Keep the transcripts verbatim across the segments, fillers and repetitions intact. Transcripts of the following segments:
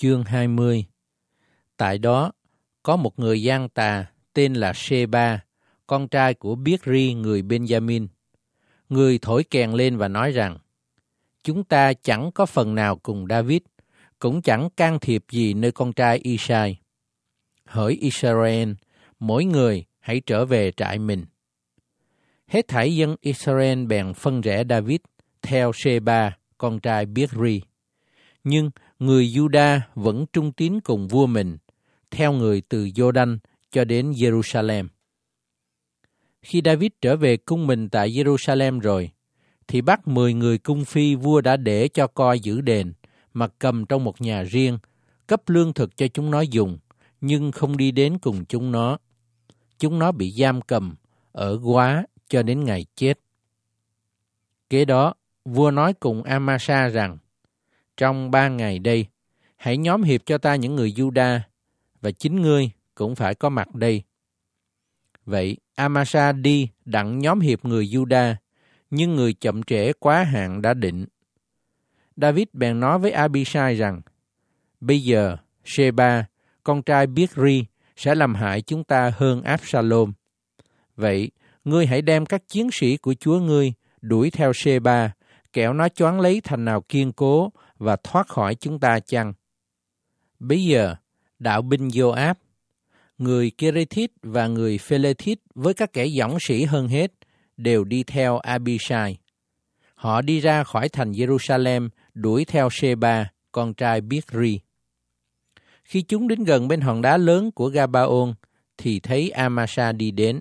Chương hai mươi. Tại đó, có một người gian tà tên là Sheba, con trai của Bichri người Benjamin. Người thổi kèn lên và nói rằng, chúng ta chẳng có phần nào cùng David, cũng chẳng can thiệp gì nơi con trai Isai. Hỡi Israel, mỗi người hãy trở về trại mình. Hết thảy dân Israel bèn phân rẽ David theo Sheba, con trai Bichri. Nhưng người Juda vẫn trung tín cùng vua mình, theo người từ Giô-đanh cho đến Jerusalem. Khi David trở về cung mình tại Jerusalem rồi, thì bắt mười người cung phi vua đã để cho coi giữ đền, mà cầm trong một nhà riêng, cấp lương thực cho chúng nó dùng, nhưng không đi đến cùng chúng nó. Chúng nó bị giam cầm, ở góa cho đến ngày chết. Kế đó, vua nói cùng Amasa rằng, trong ba ngày đây, hãy nhóm hiệp cho ta những người Juda, và chính ngươi cũng phải có mặt đây. Vậy, Amasa đi đặng nhóm hiệp người Juda, nhưng người chậm trễ quá hạn đã định. David bèn nói với Abishai rằng, bây giờ, Sheba, con trai Bichri, sẽ làm hại chúng ta hơn Absalom. Vậy, ngươi hãy đem các chiến sĩ của chúa ngươi đuổi theo Sheba, kẻo nó choán lấy thành nào kiên cố và thoát khỏi chúng ta chăng? Bây giờ, đạo binh Joab, người Kerethit và người Phelethit với các kẻ dũng sĩ hơn hết, đều đi theo Abishai. Họ đi ra khỏi thành Jerusalem, đuổi theo Sheba, con trai Bichri. Khi chúng đến gần bên hòn đá lớn của Gabaon, thì thấy Amasa đi đến.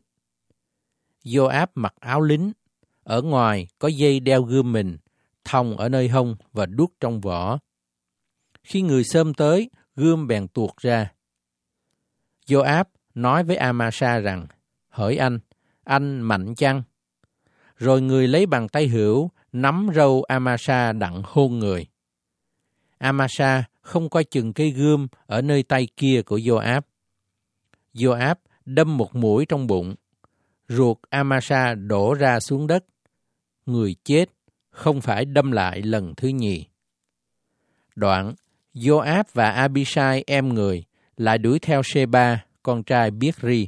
Joab mặc áo lính, ở ngoài có dây đeo gươm mình, thòng ở nơi hông và đuốc trong vỏ. Khi người xôm tới, gươm bèn tuột ra. Joab nói với Amasa rằng, hỡi anh, anh mạnh chăng? Rồi người lấy bàn tay hữu, nắm râu Amasa đặng hôn người. Amasa không coi chừng cây gươm ở nơi tay kia của Joab. Joab đâm một mũi trong bụng, ruột Amasa đổ ra xuống đất. Người chết, không phải đâm lại lần thứ nhì. Đoạn, Joab và Abishai em người lại đuổi theo Sheba, con trai Bichri.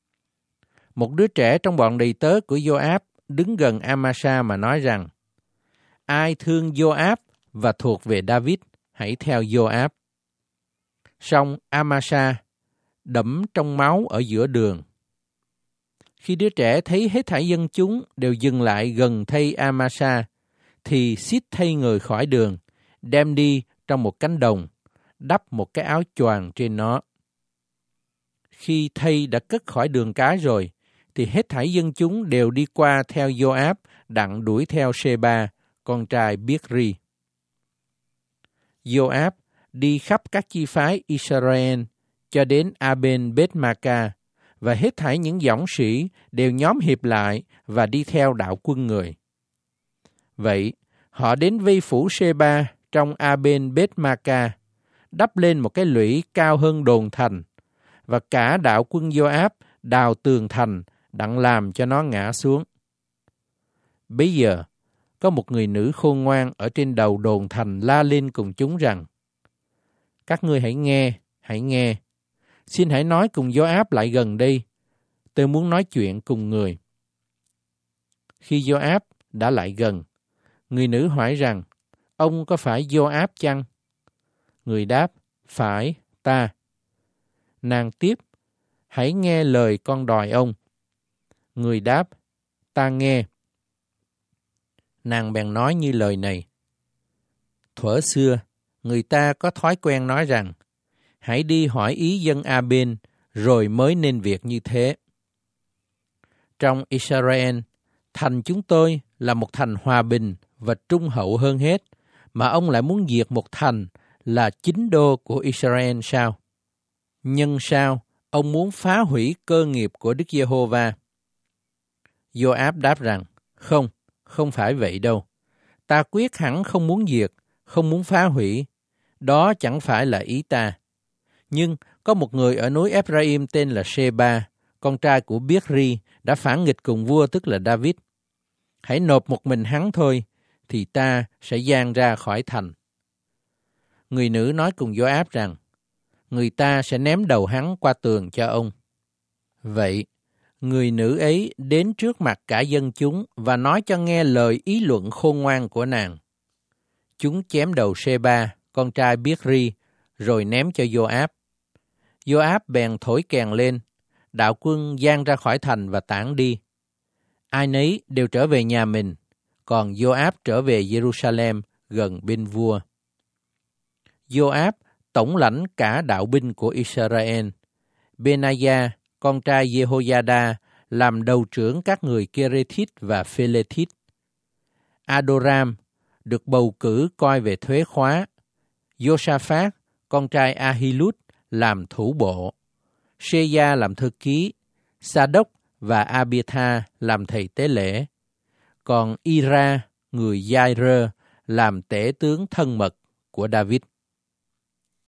Một đứa trẻ trong bọn đầy tớ của Joab đứng gần Amasa mà nói rằng, ai thương Joab và thuộc về David, hãy theo Joab. Song Amasa đẫm trong máu ở giữa đường. Khi đứa trẻ thấy hết thảy dân chúng đều dừng lại gần thây Amasa, thì xít thây người khỏi đường, đem đi trong một cánh đồng, đắp một cái áo choàng trên nó. Khi thây đã cất khỏi đường cái rồi, thì hết thảy dân chúng đều đi qua theo Joab, đặng đuổi theo Sheba, con trai Bichri. Joab đi khắp các chi phái Israel cho đến Aben-beth-ma-ca, và hết thảy những dũng sĩ đều nhóm hiệp lại và đi theo đạo quân người. Vậy, họ đến vây phủ Sheba trong Aben-beth-ma-ca, đắp lên một cái lũy cao hơn đồn thành, và cả đạo quân Joab đào tường thành đặng làm cho nó ngã xuống. Bây giờ, có một người nữ khôn ngoan ở trên đầu đồn thành la lên cùng chúng rằng, các ngươi hãy nghe, hãy nghe. Xin hãy nói cùng Joab lại gần đây. Tôi muốn nói chuyện cùng người. Khi Joab đã lại gần, người nữ hỏi rằng, ông có phải Joab chăng? Người đáp, phải, ta. Nàng tiếp, hãy nghe lời con đòi ông. Người đáp, ta nghe. Nàng bèn nói như lời này. Thuở xưa, người ta có thói quen nói rằng, hãy đi hỏi ý dân A-bên, rồi mới nên việc như thế. Trong Israel, thành chúng tôi là một thành hòa bình và trung hậu hơn hết, mà ông lại muốn diệt một thành là chính đô của Israel sao? Nhưng sao, ông muốn phá hủy cơ nghiệp của Đức Giê-hô-va? Joab đáp rằng, không, không phải vậy đâu. Ta quyết hẳn không muốn diệt, không muốn phá hủy. Đó chẳng phải là ý ta. Nhưng có một người ở núi Ephraim tên là Sheba, con trai của Bichri, đã phản nghịch cùng vua tức là David. Hãy nộp một mình hắn thôi, thì ta sẽ giang ra khỏi thành. người nữ nói cùng Joab rằng, người ta sẽ ném đầu hắn qua tường cho ông. Vậy, người nữ ấy đến trước mặt cả dân chúng và nói cho nghe lời ý luận khôn ngoan của nàng. Chúng chém đầu Sheba, con trai Bichri, rồi ném cho Joab. Joab bèn thổi kèn lên, đạo quân giang ra khỏi thành và tản đi. Ai nấy đều trở về nhà mình, còn Joab trở về Jerusalem gần bên vua. Joab tổng lãnh cả đạo binh của Israel. Benaiah, con trai Jehoiada, làm đầu trưởng các người Kerethit và Phelethit. Adoram được bầu cử coi về thuế khóa. Josaphat, con trai Ahilud, làm thủ bộ. Shea làm thư ký. Sa-đốc và Abitha làm thầy tế lễ. Còn Ira, người Giai-rơ, làm tể tướng thân mật của David.